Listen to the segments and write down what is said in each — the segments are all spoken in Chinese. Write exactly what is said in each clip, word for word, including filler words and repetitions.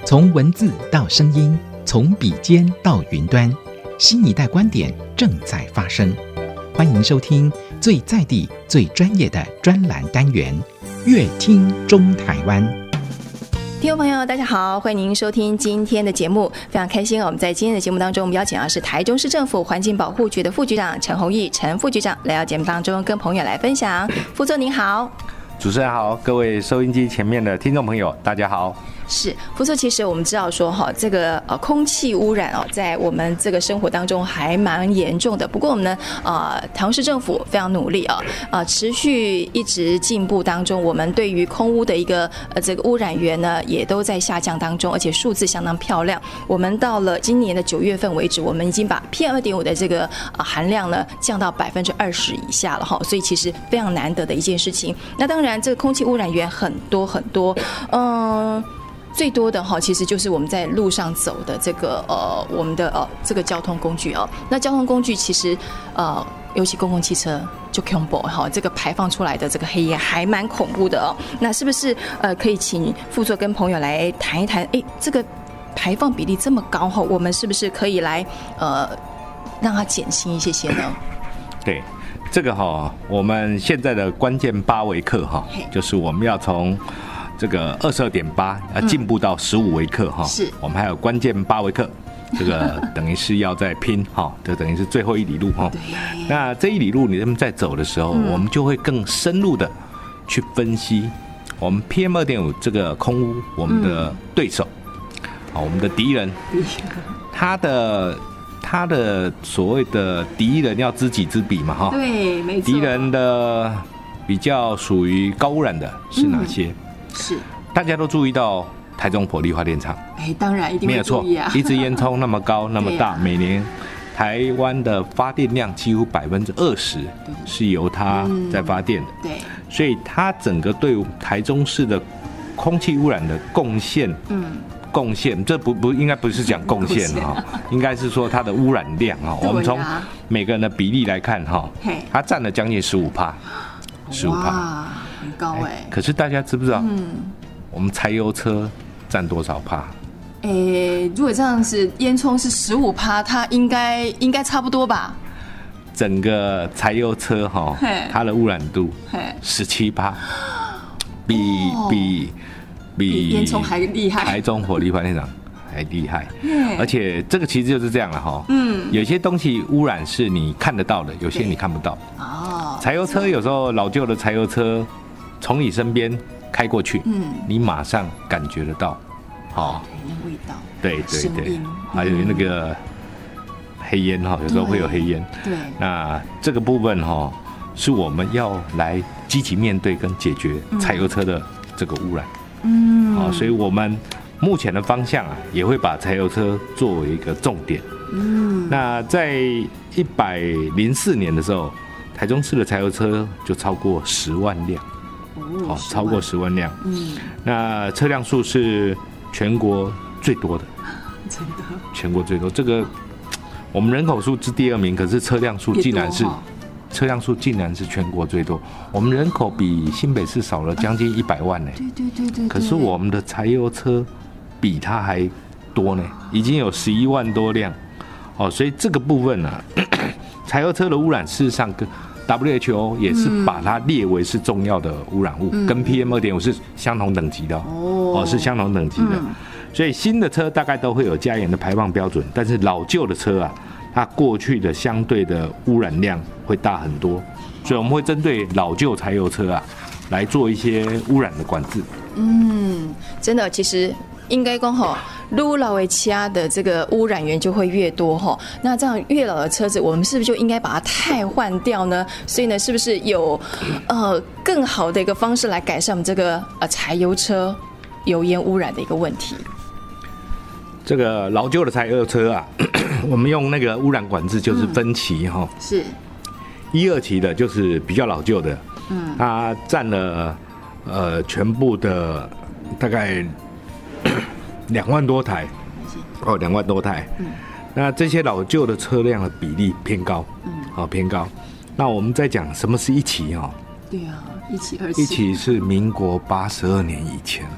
从文字到声音，从笔尖到云端，新一代观点正在发生。欢迎收听最在地、最专业的专栏单元《乐听中台湾》。 听众朋友大家好，欢迎您收听今天的节目，非常开心我们在今天的节目当中，我们邀请到是台中市政府环境保护局的副局长陈弘毅陈副局长来到节目当中跟朋友来分享。副座您好。 主持人好，各位收音机前面的听众朋友大家好。 是副座，其实我们知道说哈，这个呃空气污染哦，在我们这个生活当中还蛮严重的。不过我们呢，呃，台中市政府非常努力啊，呃，持续一直进步当中。我们对于空污的一个呃这个污染源呢，也都在下降当中，而且数字相当漂亮。我们到了今年的九月份为止，我们已经把 P M 二点五 的这个呃含量呢降到百分之二十以下了哈，所以其实非常难得的一件事情。那当然，这个空气污染源很多很多，嗯、呃。最多的哈，其实就是我们在路上走的这个呃，我们的呃这个交通工具哦。那交通工具其实呃，尤其公共汽车就恐怖哈，这个排放出来的这个黑烟还蛮恐怖的哦。那是不是呃可以请副座跟朋友来谈一谈？哎，这个排放比例这么高哈，我们是不是可以来呃让它减轻一些些呢？ 对，这个哈，我们现在的关键八微克哈，就是我们要从这个二十二点八要进步到十五微克哈，是，我们还有关键八微克，这个等于是要再拼哈，这等于是最后一里路哈。那这一里路你们在走的时候，嗯、我们就会更深入的去分析我们 P M 二点五 这个空污，我们的对手，好、嗯，我们的敌人，他的他的所谓的敌人要知己知彼嘛哈。对，没错。敌人的比较属于高污染的是哪些？嗯是，大家都注意到台中火力发电厂，哎，当然一定会注意啊，没有错，一支烟囱那么高那么大，啊、每年台湾的发电量几乎百分之二十是由它在发电的，嗯、对，所以它整个对台中市的空气污染的贡献，嗯，贡献这不不应该不是讲贡献哈，应该是说它的污染量哈，我们从每个人的比例来看哈，它占了将近十五趴，十五趴。很高哎、欸，可是大家知不知道？嗯，我们柴油车占多少趴？ 哎、欸，如果这样子，烟囱是十五趴，它应该应该差不多吧？ 整个柴油车哈，它的污染度十七趴，比、哦、比比烟囱还厉害， 台中火力发电厂还厉害。而且这个其实就是这样了哈。嗯，有些东西污染是你看得到的，有些你看不到。哦，柴油车有时候老旧的柴油车。从你身边开过去，嗯，你马上感觉得到，好、哦，味道，对对对，还有那个黑烟哈，有时候会有黑烟，对，那这个部分哈，是我们要来积极面对跟解决柴油车的这个污染，嗯，好，所以我们目前的方向啊，也会把柴油车作为一个重点，嗯，那在一百零四年的时候，台中市的柴油车就超过十万辆。哦，超过十万辆，嗯，那车辆数是全国最多的，真的，全国最多。这个我们人口数是第二名，可是车辆数竟然是车辆数竟然是全国最多。我们人口比新北市少了将近一百万呢，对对对对。可是我们的柴油车比它还多呢，已经有十一万多辆。哦，所以这个部分呢、啊，柴油车的污染事实上跟W H O 也是把它列为是重要的污染物，嗯、跟 P M 二点五 是相同等级的哦，哦是相同等级的。嗯、所以新的车大概都会有加严的排放标准，但是老旧的车啊，它过去的相对的污染量会大很多，所以我们会针对老旧柴油车啊来做一些污染的管制。 嗯，真的，其实应该讲吼。越老的车的这个污染源就会越多哈，那这样越老的车子，我们是不是就应该把它汰换掉呢？所以呢，是不是有呃更好的一个方式来改善我们这个呃柴油车油烟污染的一个问题？ 这个老旧的柴油车啊，我们用那个污染管制就是分期哈、嗯，是一二期的，就是比较老旧的，嗯，它占了呃全部的大概。两万多台，哦，两万多台。嗯，那这些老旧的车辆的比例偏高，嗯，好、哦、偏高。那我们在讲什么是一期哈？ 对啊，一期二期。 一期是民国八十二年以前，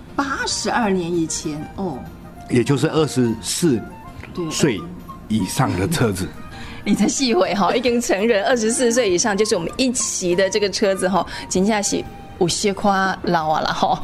八十二年以前哦， 也就是二十四岁以上的车子。 你才细回哈，已经成人二十四岁以上，就是我们一骑的这个车子哈，真正是有些夸老啊了哈。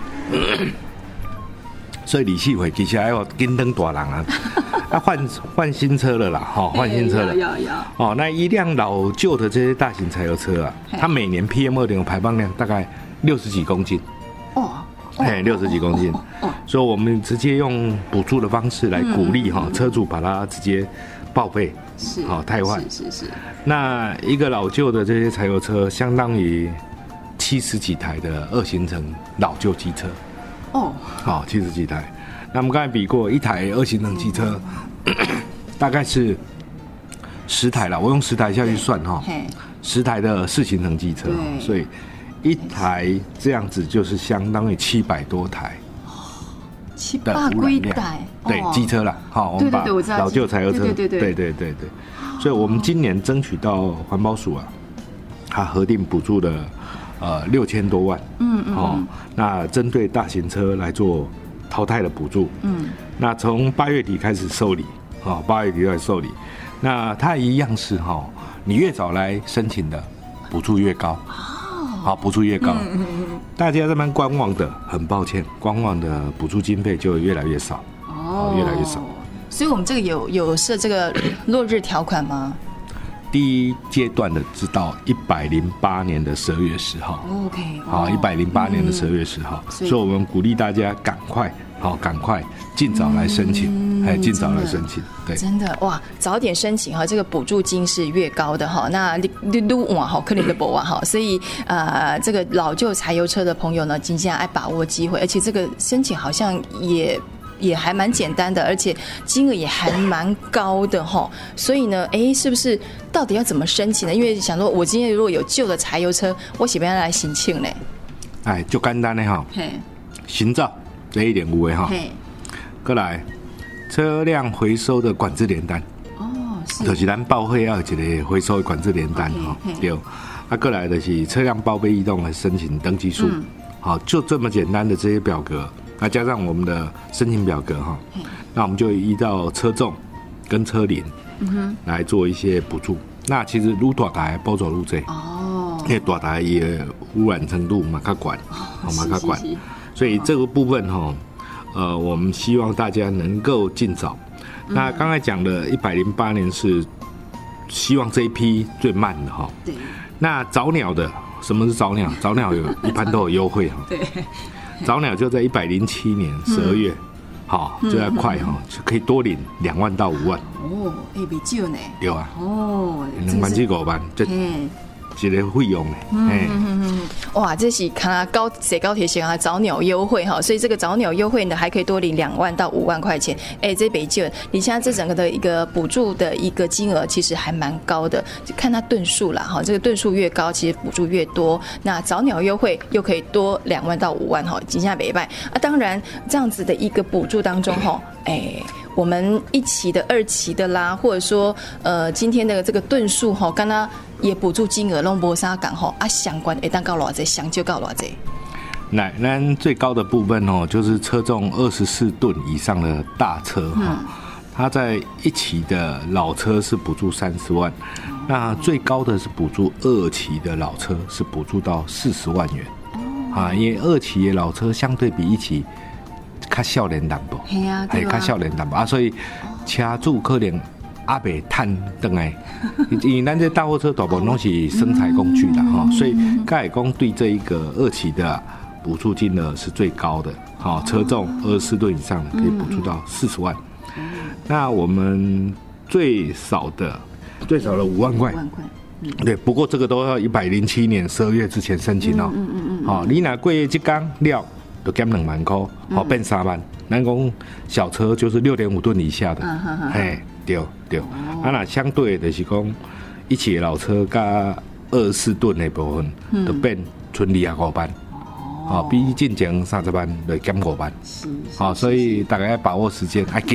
所以李细伟其实还要跟登大人啊，要换换新车了啦，哈，换新车了。 要要哦，那一辆老旧的这些大型柴油车啊，它每年 P M 二点五 排放量大概六十几公斤。哦。哎，六十几公斤。哦。所以我们直接用补助的方式来鼓励哈车主把它直接报废。 是， 好汰换， 是是是。那一个老旧的这些柴油车，相当于七十几台的二行程老旧机车。哦，好，七十几台。那我们刚才比过，一台二行程机车，嗯、大概是十台了。我用十台下去算哈，十台的四行程机车，所以一台这样子就是相当于七百多台。 七八归台， 对机车啦，好，我们把老旧柴油车，对对对对对对对，所以我们今年争取到环保署啊，它核定补助的呃六千多万，嗯嗯，哦，那针对大型车来做淘汰的补助，嗯，那从八月底开始受理，哦，八月底开始受理，那它一样是哈，你越早来申请的，补助越高。好，补助越高，嗯嗯嗯，大家这边观望的，很抱歉，观望的补助经费就越来越少，哦，越来越少。 所以我们这个有有设这个落日条款吗？ 第一阶段的直到一百零八年的十二月十号 ，OK， 好，一百零八年的十二月十号，所以我们鼓励大家赶快，好，赶快尽早来申请，哎、嗯，尽早来申请，对， 真的哇，早点申请哈，这个补助金是越高的哈，那你你你哇好，可能的不哇哈，所以呃，这个老旧柴油车的朋友呢，尽量爱把握机会，而且这个申请好像也。也还蛮简单的，而且金额也还蛮高的哈，所以呢，哎，是不是到底要怎么申请呢？因为想说，我今天如果有旧的柴油车，我喜不要来申请呢？ 哎，就简单的哈，行照这一点有的哈，过来车辆回收的管制联单，哦，是，就是咱报废要有一个回收的管制联单哈，对，啊，过来的是车辆报废异动的申请登记书，好，就这么简单的这些表格。那加上我们的申请表格哈，那我们就依照车重跟车龄来做一些补助。那其实愈大台保走愈多哦，因为大台也污染程度嘛较管，哦嘛较管，所以这个部分哈，呃，我们希望大家能够尽早。那刚才讲的一百零八年是希望这一批最慢的哈，对。那早鸟的，什么是早鸟？早鸟有一般都有优惠哈，对。早鸟就在一百零七年十二月，好、嗯，就在快哈，就可以多领两万到五万。 哦，哎，比少呢？ 有啊。哦，两万至五万，这一个费用呢。嗯嗯嗯哇，这是看高坐高铁线啊，早鸟优惠哈，所以这个早鸟优惠呢，还可以多领两万到五万块钱。哎，这比少，你现在这整个的一个补助的一个金额，其实还蛮高的，就看它吨数啦哈，这个吨数越高，其实补助越多。那早鸟优惠又可以多两万到五万哈，金价北拜啊。当然，这样子的一个补助当中哈，哎。我们一期的、二期的啦，或者说，呃，今天的这个吨数哈，刚刚也补助金额拢无啥讲吼啊，相关会当到偌济，相就到偌济。 那咱最高的部分哦，就是车重二十四吨以上的大车哈、嗯，它在一期的老车是补助三十万，那最高的是补助二期的老车是补助到四十万元，哦、啊，因为二期的老车相对比一期。较少年淡薄，系啊，系较少年淡薄啊，所以车主可能阿未趁回来，因为咱这大货车大部分拢是生产工具的哈，所以刚才讲对这一个二期的补助金额是最高的，好，车重二十四吨以上可以补助到四十万。那我们最少的最少的五万块，对，不过这个都要一百零七年十二月之前申请哦。嗯嗯嗯，好，你拿过月这缸料。就减两万块，好变三万。咱讲小车就是六点五吨以下的，嘿，对对。啊，那相对的是讲，一起的老车加二十四吨的部分，就变剩二十五万，好比进前三十万就减五万，好，所以大家要把握时间，爱紧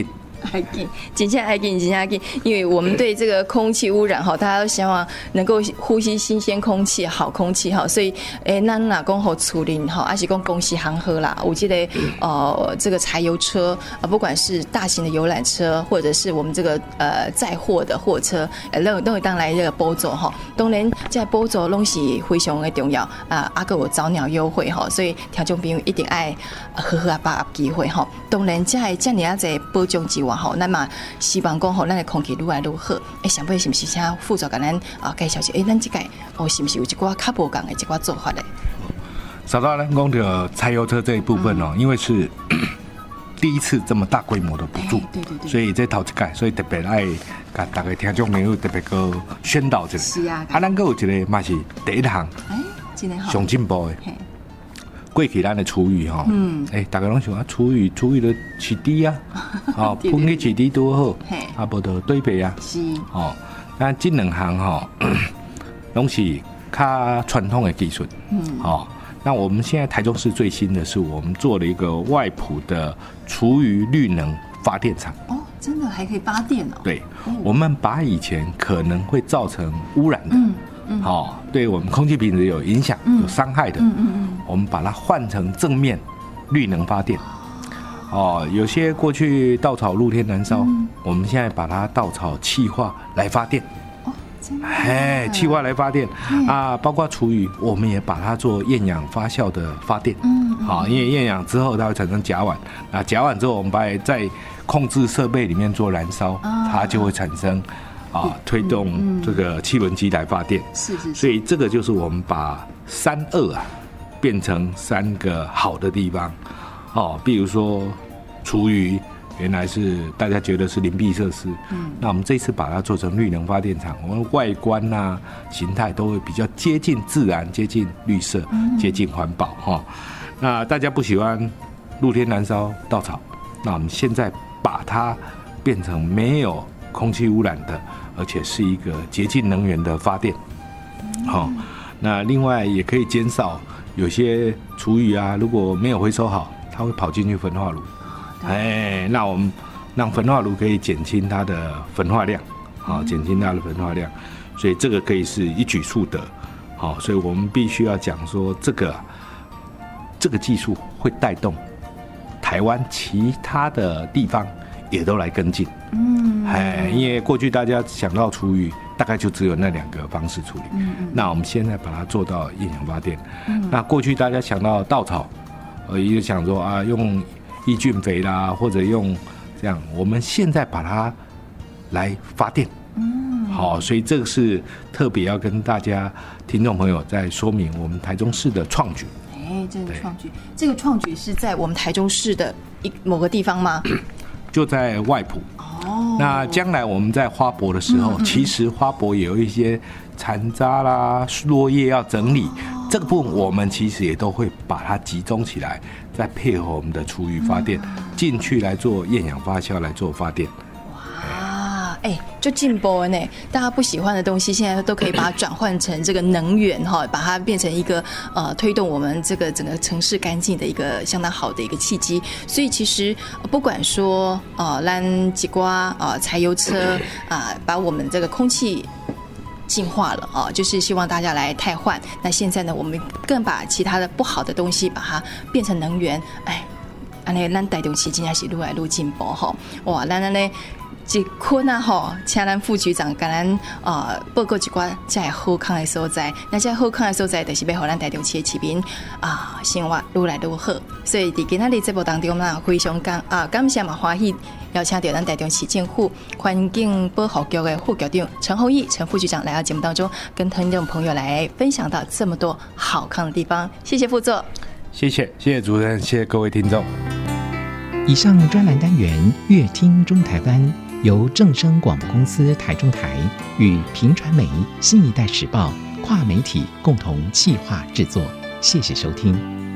爱紧，真正爱紧，真正爱紧，因为我们对这个空气污染哈，大家都希望能够呼吸新鲜空气、好空气哈，所以诶，咱哪讲好处理哈，还是讲公司行喝啦，我记得呃这个柴油车啊，不管是大型的游览车，或者是我们这个呃载货的货车，呃都都会当来这个补助哈，当然在补助拢是非常的重要啊，啊个有早鸟优惠哈，所以听众朋友一定爱好好啊把握机会哈。当然，在这样子保障之外吼，那么希望讲吼，咱的空气愈来愈好。哎，想不是不是请副座跟咱啊介绍一下，哎，咱这个哦是不是有一寡较无共的一寡做法嘞？ 稍早咱讲到柴油车这一部分哦，嗯、因为是第一次这么大规模的补助， 对对对， 所以这头一届，所以特别爱甲大家听众朋友特别个宣导一下。 是啊， 啊，咱个有一个嘛是第一项， 哎，真的好， 上进步的。过去咱的厨余哈，嗯，哎，大家拢想啊，厨余厨余的起滴啊，哦，喷去起滴多好，啊，无得堆肥啊， 是， 哦，但这两项哈，拢是较传统的技术，嗯，哦，那我们现在台中市最新的是，我们做了一个外埔的厨余绿能发电厂。 哦，真的还可以发电哦？ 对，哦、我们把以前可能会造成污染的。嗯好、哦，对我们空气品质有影响、嗯、有伤害的，嗯嗯嗯，我们把它换成正面绿能发电。哦，有些过去稻草露天燃烧，嗯、我们现在把它稻草气化来发电。 哦，真的？ 哎，气化来发电啊，包括厨余，我们也把它做厌氧发酵的发电。嗯，好、哦，因为厌氧之后它会产生甲烷，那甲烷之后我们把它在控制设备里面做燃烧，哦、它就会产生。啊，推动这个汽轮机来发电， 是是， 所以这个就是我们把三恶啊变成三个好的地方，哦，比如说厨余原来是大家觉得是邻避设施，嗯，那我们这次把它做成绿能发电厂，我们外观呐、啊、形态都会比较接近自然、接近绿色、嗯、接近环保哈、哦。那大家不喜欢露天燃烧稻草，那我们现在把它变成没有空气污染的。而且是一个洁净能源的发电，好、哦，那另外也可以减少有些厨余啊，如果没有回收好，它会跑进去焚化炉，哎，那我们让焚化炉可以减轻它的焚化量，好、哦，减轻它的焚化量，所以这个可以是一举数得，好、哦，所以我们必须要讲说这个这个技术会带动台湾其他的地方也都来跟进。嗯，哎，因为过去大家想到厨余，大概就只有那两个方式处理。嗯嗯。那我们现在把它做到厌氧发电。嗯。那过去大家想到稻草，呃，也就想说啊，用抑菌肥啦，或者用这样，我们现在把它来发电。嗯。好，所以这个是特别要跟大家听众朋友在说明我们台中市的创举。 哎，这个创举，这个创举是在我们台中市的一某个地方吗？ 就在外埔。哦，那将来我们在花博的时候，嗯嗯其实花博也有一些残渣啦、落叶要整理，哦、这个部分我们其实也都会把它集中起来，再配合我们的厨余发电进、嗯、去来做厌氧发酵来做发电。 哇，哎，就进步了呢！大家不喜欢的东西，现在都可以把它转换成这个能源哈，把它变成一个呃推动我们这个整个城市干净的一个相当好的一个契机。所以其实不管说呃蓝吉瓜啊柴油车啊、呃，把我们这个空气净化了啊，就是希望大家来汰换。那现在呢，我们更把其他的不好的东西把它变成能源。哎，安尼咱台中市真的是愈来愈进步哈！哇，咱安尼。一困啊吼，请咱副局长跟咱呃报告一寡这好康的所在。那这好康的所在，就是要让咱台中市的市民啊生活愈来愈好。所以在今天的节目当中呢，非常感啊感谢嘛欢喜邀请到咱台中市政府环境保护局的副局长陈弘毅陈副局长来到节目当中，跟听众朋友来分享到这么多好康的地方。谢谢副座， 谢谢谢谢主任，谢谢各位听众。 以上专栏单元《乐听中台湾》。由正声广播公司台中台与屏传媒新一代时报跨媒体共同企划制作，谢谢收听。